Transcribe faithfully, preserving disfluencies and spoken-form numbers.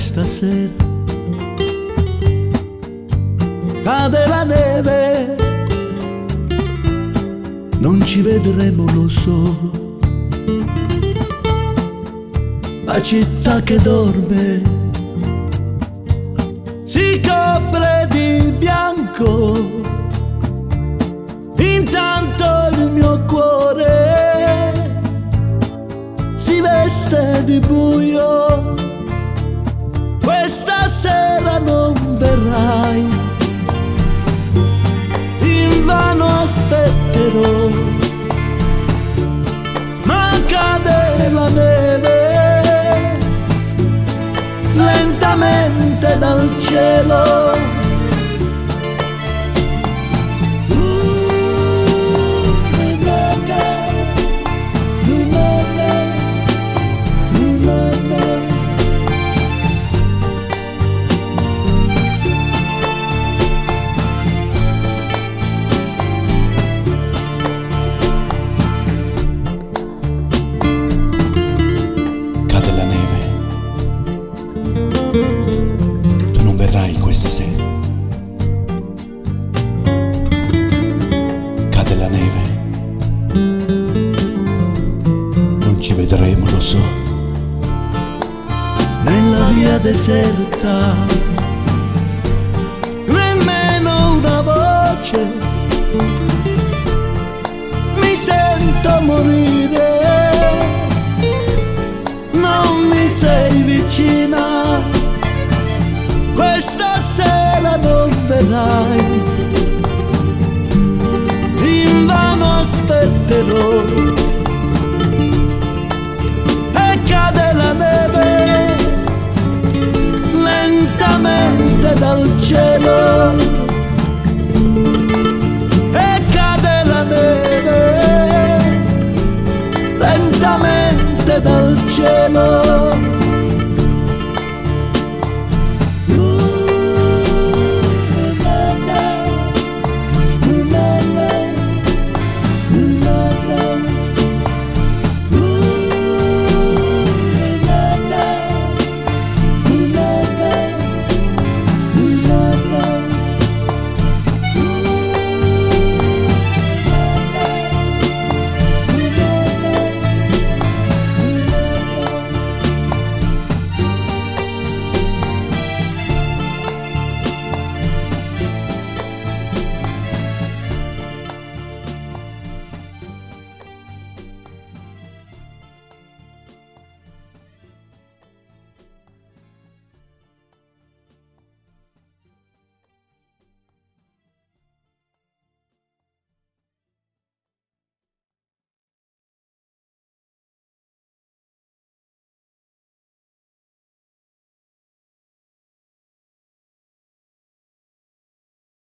questa sera cade la neve, non ci vedremo, lo so. La città che dorme si copre di bianco, intanto il mio cuore si veste di buio. Questa sera non verrai, invano aspetterò, ma cade la neve lentamente dal cielo. Tu non verrai questa sera. Cade la neve, non ci vedremo, lo so. Nella via deserta nemmeno una voce, mi sento morire, non mi sei vicina.